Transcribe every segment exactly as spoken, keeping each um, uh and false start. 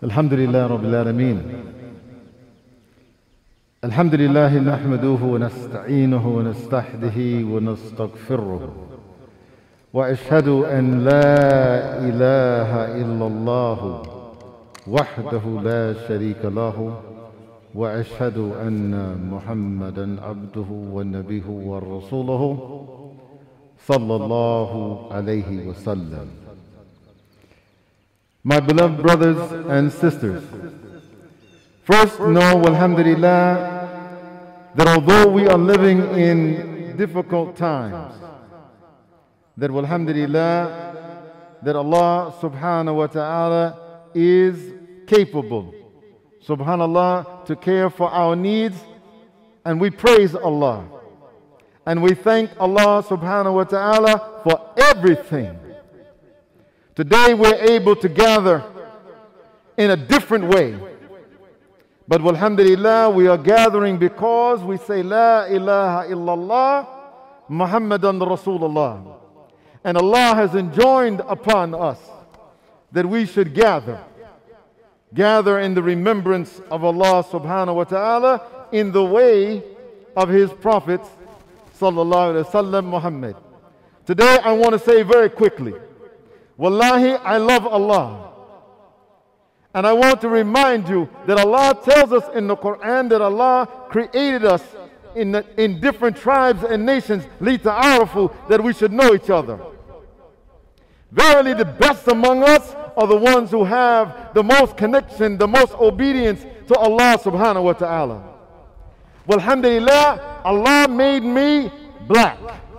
الحمد لله رب العالمين. الحمد لله نحمده ونستعينه ونستهديه ونستغفره، وأشهد أن لا إله إلا الله وحده لا شريك له، وأشهد أن محمدا عبده ونبيه ورسوله صلى الله عليه وسلم. My beloved brothers and sisters, first know, alhamdulillah, that although we are living in difficult times, that alhamdulillah, that Allah subhanahu wa ta'ala is capable, subhanallah, to care for our needs, and we praise Allah. And we thank Allah subhanahu wa ta'ala for everything. Today we're able to gather in a different way. But alhamdulillah, we are gathering because we say La ilaha illallah Muhammadan Rasulullah. And Allah has enjoined upon us that we should gather. Gather in the remembrance of Allah subhanahu wa ta'ala in the way of His Prophet sallallahu alayhi wa sallam Muhammad. Today I want to say very quickly, Wallahi, I love Allah. And I want to remind you that Allah tells us in the Quran that Allah created us in, the, in different tribes and nations, lita'arafu, that we should know each other. Verily, the best among us are the ones who have the most connection, the most obedience to Allah subhanahu wa ta'ala. Well, alhamdulillah, Allah made me black.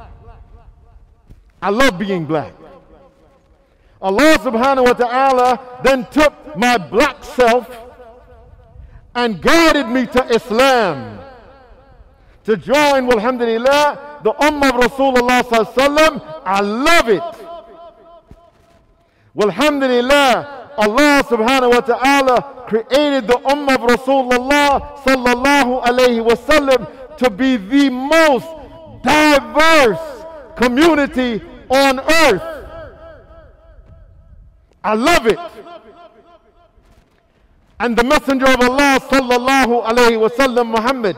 I love being black. Allah subhanahu wa ta'ala then took my black self and guided me to Islam, to join, alhamdulillah, the ummah of Rasulullah sallallahu alaihi wasallam. I love it. Alhamdulillah, Allah subhanahu wa ta'ala created the ummah of Rasulullah sallallahu alayhi wasallam to be the most diverse community on earth. I love it. And the Messenger of Allah sallallahu alayhi wa sallam Muhammad,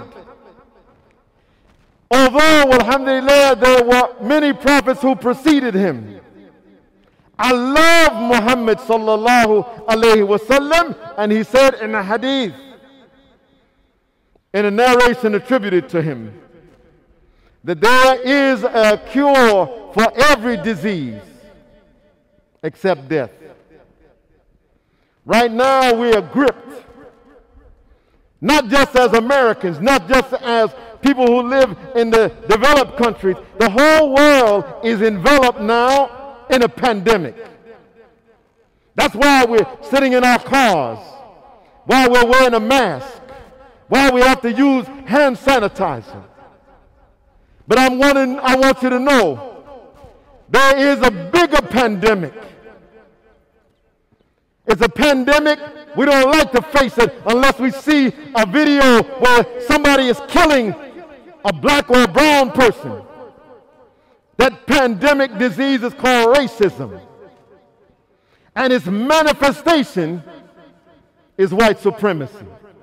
although alhamdulillah there were many prophets who preceded him, I love Muhammad sallallahu alayhi wa sallam. And he said in a hadith, in a narration attributed to him, that there is a cure for every disease except death. Right now we are gripped, not just as Americans, not just as people who live in the developed countries. The whole world is enveloped now in a pandemic. That's why we're sitting in our cars, why we're wearing a mask, why we have to use hand sanitizer. But I'm wanting, I want you to know, there is a bigger pandemic. It's a pandemic. We don't like to face it unless we see a video where somebody is killing a black or a brown person. That pandemic disease is called racism. And its manifestation is white supremacy.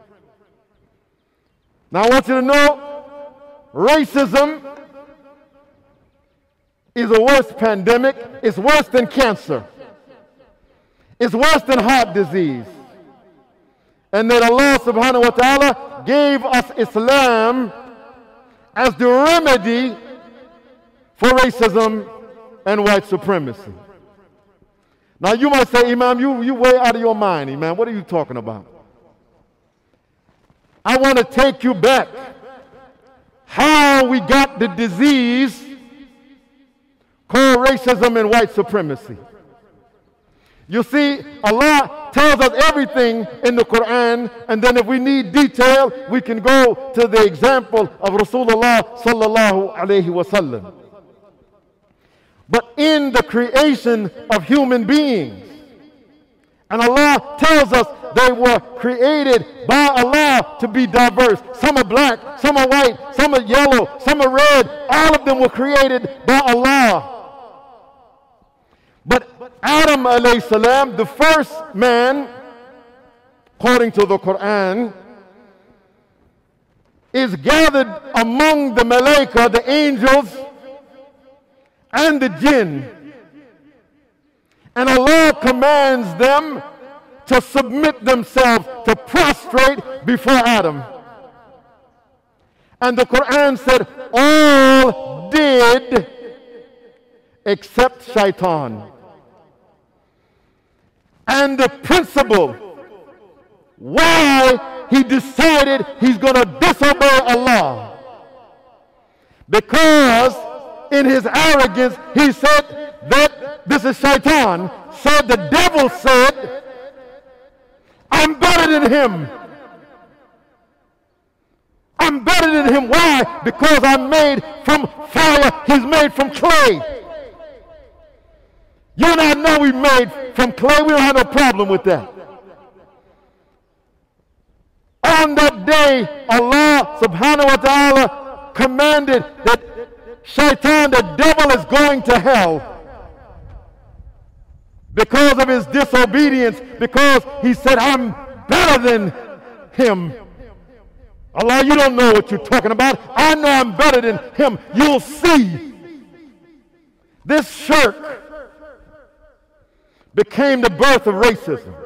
Now I want you to know, racism is a worse pandemic. It's worse than cancer. It's worse than heart disease. And that Allah subhanahu wa ta'ala gave us Islam as the remedy for racism and white supremacy. Now you might say, Imam, you, you way out of your mind, Imam. What are you talking about? I want to take you back how we got the disease called racism and white supremacy. You see, Allah tells us everything in the Quran, and then if we need detail, we can go to the example of Rasulullah sallallahu alayhi wa sallam. But in the creation of human beings, and Allah tells us they were created by Allah to be diverse. Some are black, some are white, some are yellow, some are red. All of them were created by Allah. But Adam alayhi salam, the first man, according to the Quran, is gathered among the malaika, the angels, and the jinn. And Allah commands them to submit themselves, to prostrate before Adam. And the Quran said, all did except Shaitan. And the principle why he decided he's going to disobey Allah, because in his arrogance he said that this is Shaitan, said the devil said, I'm better than him. I'm better than him. Why? Because I'm made from fire, he's made from clay. You and I know we're made from clay. We don't have no problem with that. On that day, Allah subhanahu wa ta'ala commanded that Shaitan, the devil, is going to hell because of his disobedience, because he said, I'm better than him. Allah, you don't know what you're talking about. I know I'm better than him. You'll see. This shirk became the birth of racism.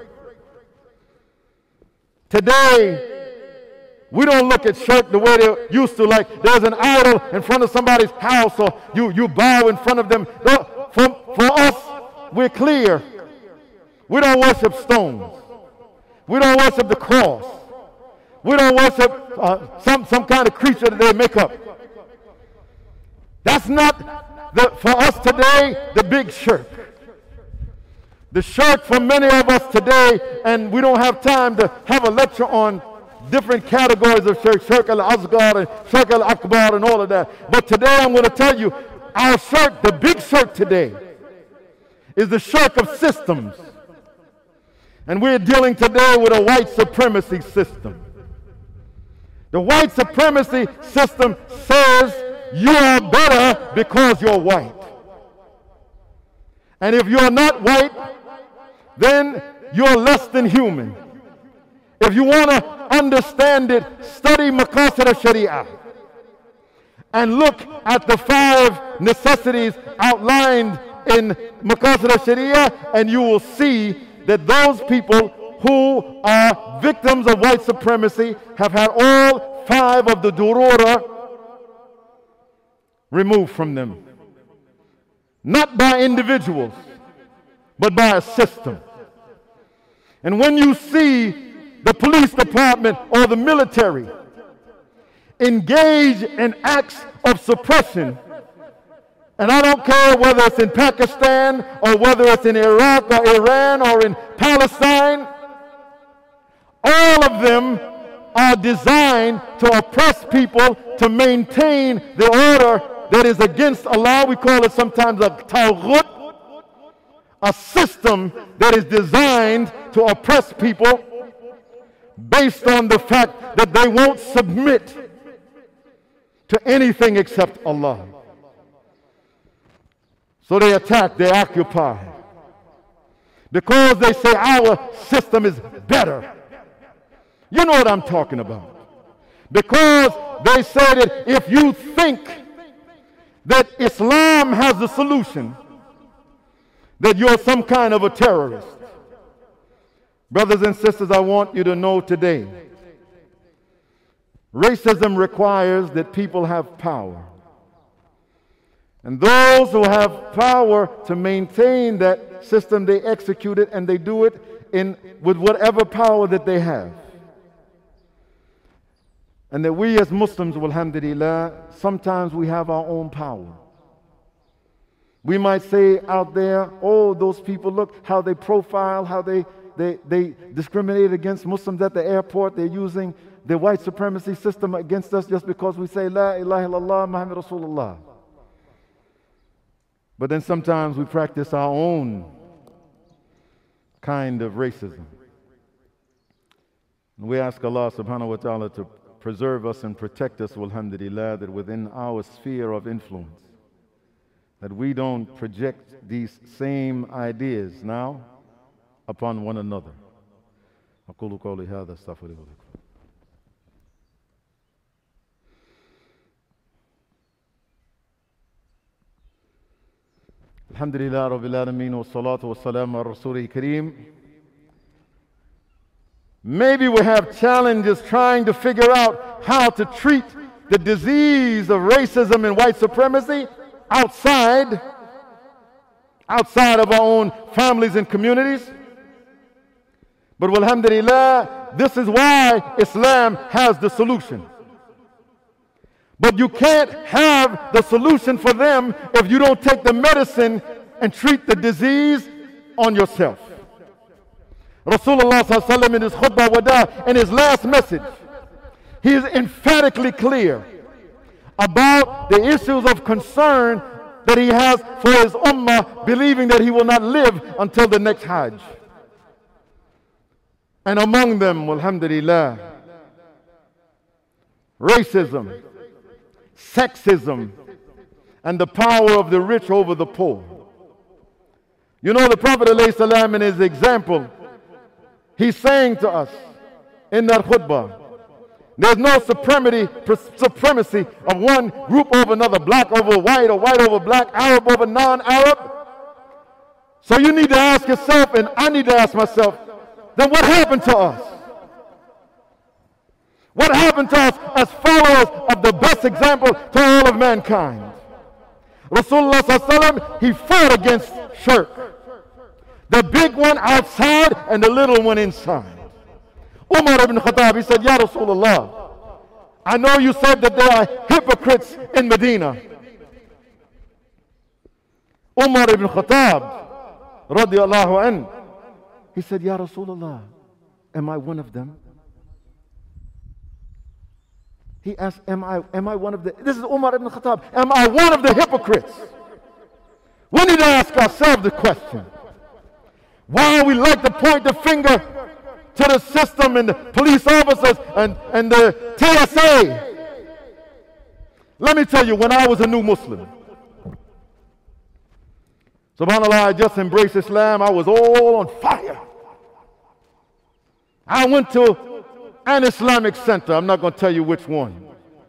Today, we don't look at shirk the way they used to, like there's an idol in front of somebody's house or you, you bow in front of them. No, for, for us, we're clear. We don't worship stones. We don't worship the cross. We don't worship uh, some, some kind of creature that they make up. That's not, the, for us today, the big shirk. The shirk for many of us today, and we don't have time to have a lecture on different categories of shirk, shirk al-asghar and shirk al-akbar and all of that. But today I'm going to tell you, our shirk, the big shirk today, is the shirk of systems. And we're dealing today with a white supremacy system. The white supremacy system says you are better because you're white. And if you're not white, then you're less than human. If you want to understand it, study Maqasid al-Sharia and look at the five necessities outlined in Maqasid al-Sharia, and you will see that those people who are victims of white supremacy have had all five of the durura removed from them. Not by individuals, but by a system. And when you see the police department or the military engage in acts of suppression, and I don't care whether it's in Pakistan or whether it's in Iraq or Iran or in Palestine, all of them are designed to oppress people, to maintain the order that is against Allah. We call it sometimes a tawghut, a system that is designed to oppress people based on the fact that they won't submit to anything except Allah. So they attack, they occupy, because they say our system is better. You know what I'm talking about. Because they say that if you think that Islam has the solution, that you're some kind of a terrorist. Brothers and sisters, I want you to know today, racism requires that people have power. And those who have power to maintain that system, they execute it, and they do it in, with whatever power that they have. And that we as Muslims, alhamdulillah, sometimes we have our own power. We might say out there, oh, those people, look how they profile, how they, they, they discriminate against Muslims at the airport. They're using the white supremacy system against us just because we say, La ilaha illallah, Muhammad Rasulullah. But then sometimes we practice our own kind of racism. And we ask Allah subhanahu wa ta'ala to preserve us and protect us, alhamdulillah, that within our sphere of influence, that we don't project these same ideas now upon one another. أقول قولي هذا استغفر الله لكم. الحمد لله رب العالمين والصلاة والسلام على رسوله الكريم. Maybe we have challenges trying to figure out how to treat the disease of racism and white supremacy outside, outside of our own families and communities. But alhamdulillah, this is why Islam has the solution. But you can't have the solution for them if you don't take the medicine and treat the disease on yourself. Rasulullah sallallahu alaihi wasallam in his khutbah wada, in his last message, he is emphatically clear about the issues of concern that he has for his ummah, believing that he will not live until the next Hajj. And among them, alhamdulillah, racism, sexism, and the power of the rich over the poor. You know, the Prophet ﷺ in his example, he's saying to us in that khutbah, there's no supremacy, supremacy of one group over another, black over white or white over black, Arab over non-Arab. So you need to ask yourself, and I need to ask myself, then what happened to us? What happened to us as followers of the best example to all of mankind? Rasulullah sallallahu alaihi wasallam, he fought against shirk. The big one outside and the little one inside. Umar ibn Khattab, he said, Ya Rasulullah, I know you said that there are hypocrites in Medina. Umar ibn Khattab, radiallahu anhu, he said, Ya Rasulullah, am I one of them? He asked, am I, am I one of the, this is Umar ibn Khattab, am I one of the hypocrites? We need to ask ourselves the question. Why we like to point the finger to the system and the police officers and, and the T S A. Let me tell you, when I was a new Muslim, subhanAllah, I just embraced Islam, I was all on fire. I went to an Islamic center, I'm not going to tell you which one.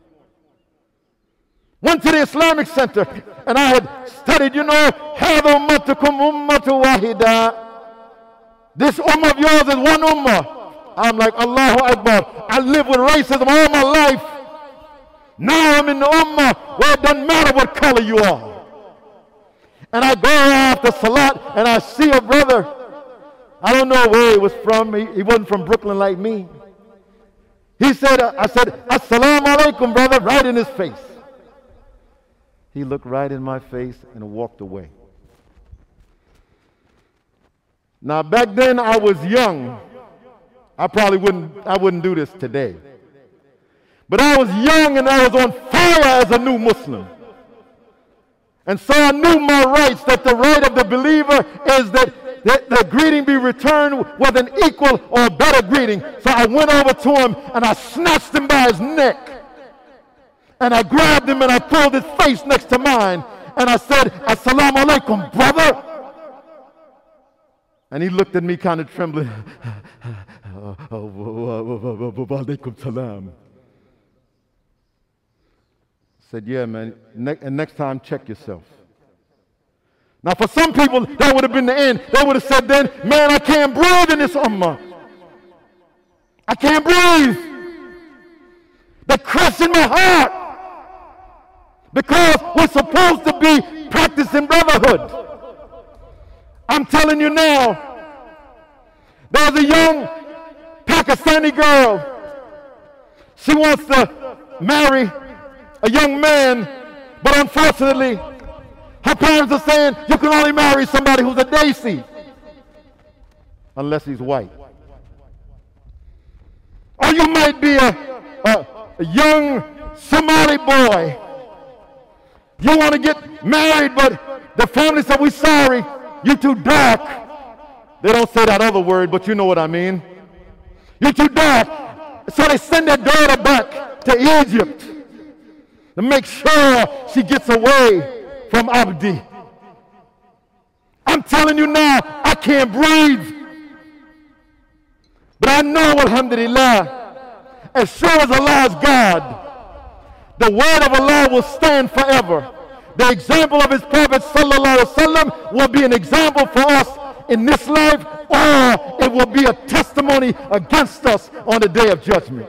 Went to the Islamic center and I had studied, you know, هَذَا أُمَّتُكُمْ أُمَّةُ وَاحِدًا. This ummah of yours is one ummah. I'm like, Allahu Akbar. I lived with racism all my life. Now I'm in the ummah where it doesn't matter what color you are. And I go after Salat and I see a brother. I don't know where he was from. He, he wasn't from Brooklyn like me. He said, I said, Assalamu alaikum, brother, right in his face. He looked right in my face and walked away. Now back then I was young. I probably wouldn't, I wouldn't do this today. But I was young and I was on fire as a new Muslim. And so I knew my rights, that the right of the believer is that, that the greeting be returned with an equal or better greeting. So I went over to him and I snatched him by his neck. And I grabbed him and I pulled his face next to mine. And I said, Assalamu alaikum, brother. And he looked at me kind of trembling. Walaikum salam. Said, yeah, man, ne- and next time check yourself. Now for some people, that would have been the end. They would have said then, man, I can't breathe in this ummah. I can't breathe. They're crushing my heart. Because we're supposed to be practicing brotherhood. I'm telling you now, there's a young Pakistani girl. She wants to marry a young man, but unfortunately, her parents are saying you can only marry somebody who's a Desi, unless he's white. Or you might be a, a, a young Somali boy. You want to get married, but the family said, we're sorry, you're too dark. They don't say that other word, but you know what I mean. You're too dark. So they send their daughter back to Egypt to make sure she gets away from Abdi. I'm telling you now, I can't breathe. But I know, alhamdulillah, as sure as Allah is God, the word of Allah will stand forever. The example of his Prophet sallallahu alaihi wasallam will be an example for us in this life, or it will be a testimony against us on the day of judgment.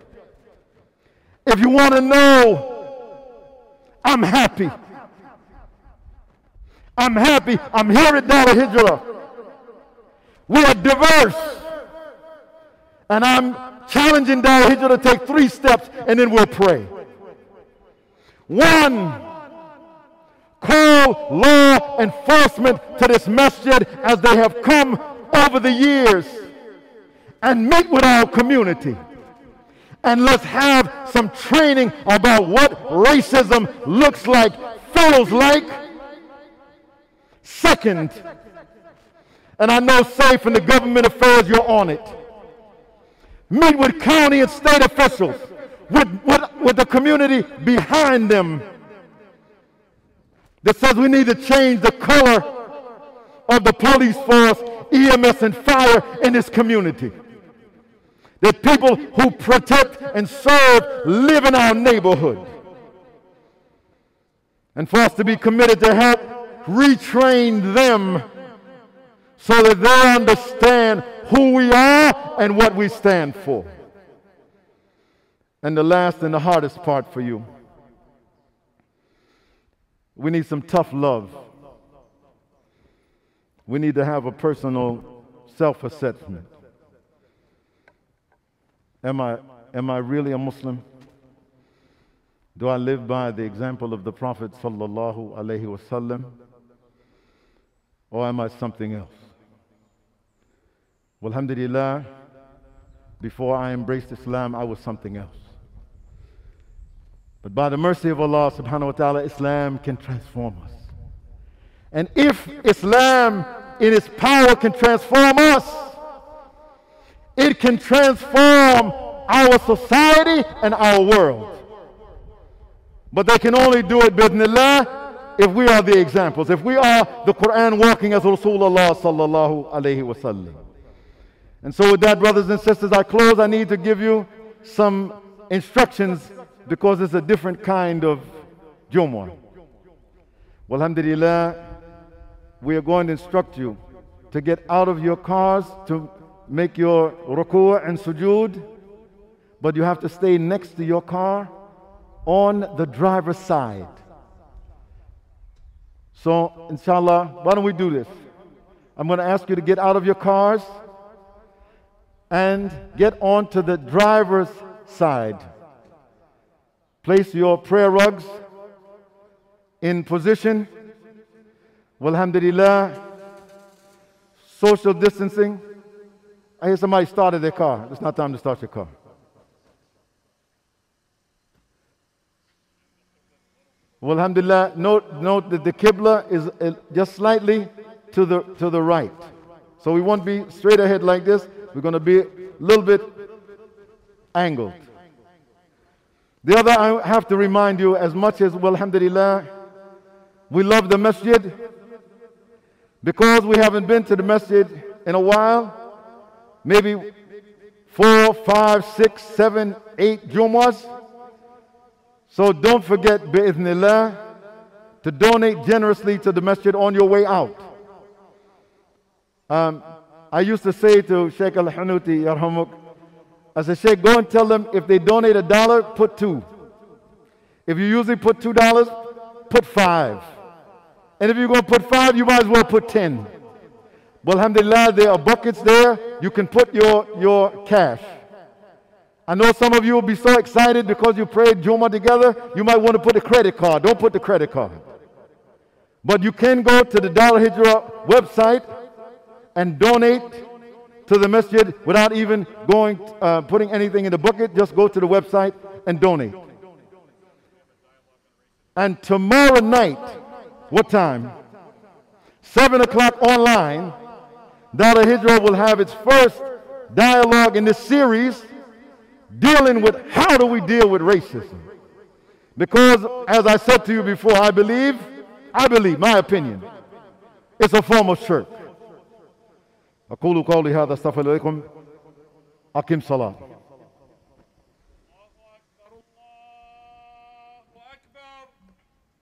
If you want to know, I'm happy. I'm happy. I'm here at Dar al-Hijrah. We are diverse. And I'm challenging Dar al-Hijrah to take three steps, and then we'll pray. One, call law enforcement to this masjid as they have come over the years, and meet with our community. And let's have some training about what racism looks like, feels like. Second, and I know Safe in the government affairs, you're on it. Meet with county and state officials, with, with, with the community behind them, that says we need to change the color of the police force, E M S, and fire in this community. That people who protect and serve live in our neighborhood. And for us to be committed to help retrain them so that they understand who we are and what we stand for. And the last and the hardest part for you, we need some tough love. We need to have a personal self-assessment. Am I, am I really a Muslim? Do I live by the example of the Prophet sallallahu alaihi wasallam? Or am I something else? Well, alhamdulillah, before I embraced Islam, I was something else. But by the mercy of Allah subhanahu wa ta'ala, Islam can transform us. And if Islam in its power can transform us, it can transform our society and our world. But they can only do it, bi'idhnillah, if we are the examples, if we are the Quran walking as Rasulullah sallallahu alayhi wa sallam. And so with that, brothers and sisters, I close. I need to give you some instructions because it's a different kind of Jumu'ah. Well, alhamdulillah, we are going to instruct you to get out of your cars to make your ruku' and sujood, but you have to stay next to your car on the driver's side. So, inshallah, why don't we do this? I'm going to ask you to get out of your cars and get onto the driver's side. Place your prayer rugs in position. Well, alhamdulillah, social distancing. I hear somebody started their car. It's not time to start your car. Well, alhamdulillah, note, note that the Qibla is uh, just slightly to the, to the right. So we won't be straight ahead like this. We're going to be a little bit angled. The other, I have to remind you, as much as, well, alhamdulillah, we love the masjid, because we haven't been to the masjid in a while, maybe four, five, six, seven, eight Jumu'ahs. So don't forget, bi'idhnillah, to donate generously to the masjid on your way out. Um, I used to say to Sheikh Al-Hanuti, Yarhamuk, I said, Sheikh, go and tell them if they donate a dollar, put two. If you usually put two dollars, put five. And if you're going to put five, you might as well put ten. Well, alhamdulillah, there are buckets there. You can put your, your cash. I know some of you will be so excited because you prayed Jummah together, you might want to put a credit card. Don't put the credit card. But you can go to the Dar al-Hijrah website and donate to the masjid without even going, uh, putting anything in the bucket. Just go to the website and donate. And tomorrow night, what time? Seven o'clock online, Dar al-Hijrah will have its first dialogue in this series dealing with how do we deal with racism. Because, as I said to you before, I believe, I believe, my opinion, it's a form of shirk. أقول قولي هذا استغفر لكم Aqim salat.